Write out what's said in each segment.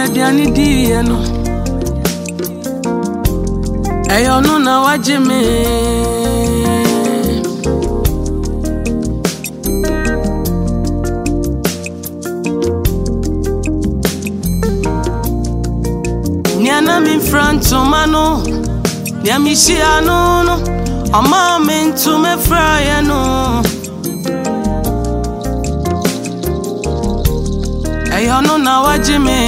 mediani dieno. Eyo no na wajime. Niana mi franto mano. Niamishi anono. Ama mintu me fraya no. Eyo no na wajime.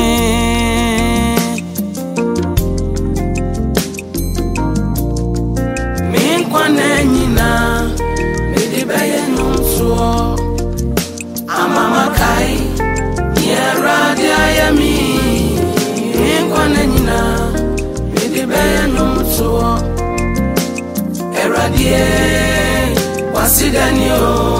Minkwane nyina medibeye nunso amama kai yerade ayami. Minkwane nyina medibeye nunso erade wasidanio.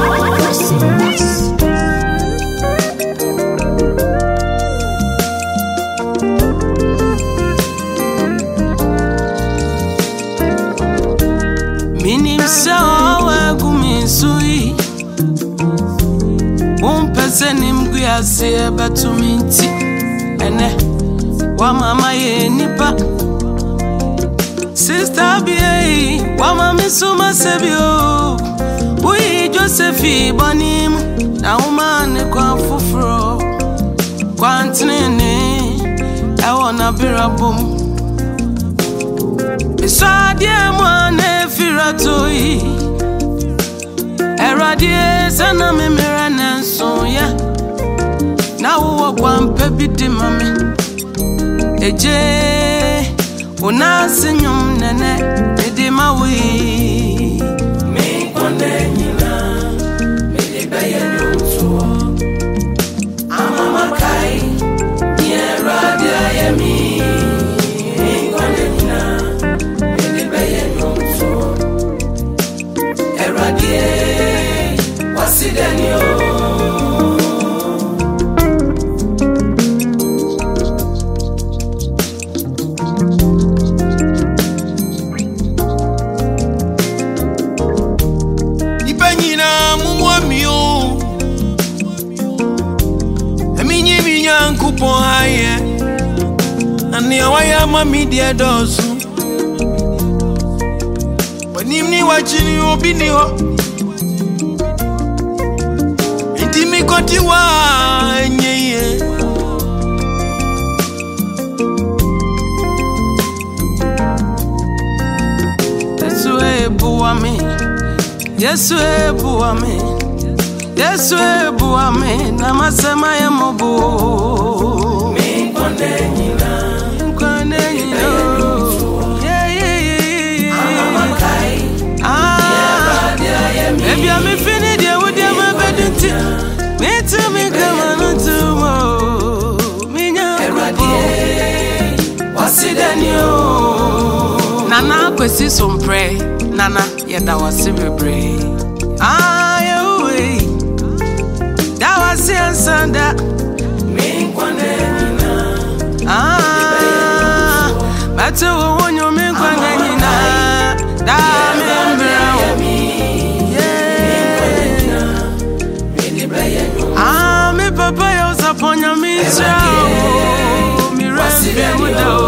Minim sawa gumisui Umpesenim guyase batuminti Ene wa mama ye nipa Sister biye wa mami suma sebio Ui Josephi bonim Na umane kwa fufro Kwa antinene Ewa na birabum Iswadie mwane firatoi Eradie sana memera nenso ya Na uwa kwa mpebidi mame Eje Unasi nyum nene Edi mawi Minkwane nyina Medibeye nyutuo Amama kai Nyeradie ayemi Minkwane nyina Wasidanio. Ipanyina mumwamio Eminyi minyankupo haye Ani awaya mamidia dosu Wanimni wachini obini ho Intimi koti wa nyeye Yesu ebuwame Yesu ebuwame Yesu ebuwame Na masema ya mobu Minkwane nyina Minkwane nyina Maybe I'm infinity, would you ever be the me to me come on to mo. Minya what's it then Nana kwesi some pray. Nana yeda was pray. Ah you that was ansanda. Minkwane nyina. Ah but when you minkwane nyina. Da me papa yo saponya mi cha mi rebe mudo